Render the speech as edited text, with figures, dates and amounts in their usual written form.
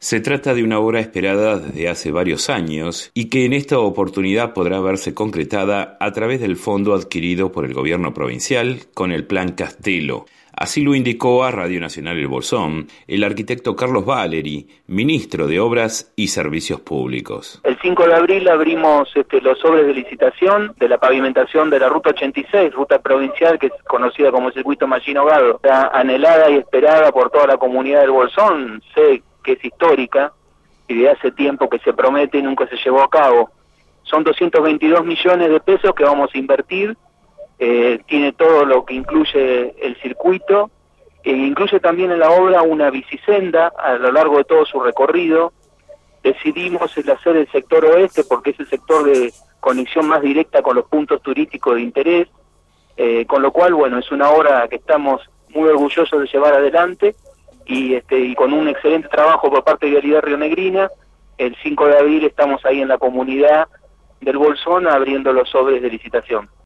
Se trata de una obra esperada desde hace varios años y que en esta oportunidad podrá verse concretada a través del fondo adquirido por el gobierno provincial con el Plan Castelo. Así lo indicó a Radio Nacional El Bolsón el arquitecto Carlos Valeri, ministro de Obras y Servicios Públicos. El 5 de abril abrimos los sobres de licitación de la pavimentación de la Ruta 86, ruta provincial que es conocida como Circuito Machín Ahogado. Está anhelada y esperada por toda la comunidad del Bolsón, sé que es histórica y de hace tiempo que se promete y nunca se llevó a cabo. Son 222 millones de pesos que vamos a invertir. Tiene todo lo que incluye el circuito, incluye también en la obra una bicisenda a lo largo de todo su recorrido. Decidimos el hacer el sector oeste porque es el sector de conexión más directa con los puntos turísticos de interés, con lo cual, bueno, es una obra que estamos muy orgullosos de llevar adelante y con un excelente trabajo por parte de Vialidad Rionegrina. El 5 de abril estamos ahí en la comunidad del Bolsón abriendo los sobres de licitación.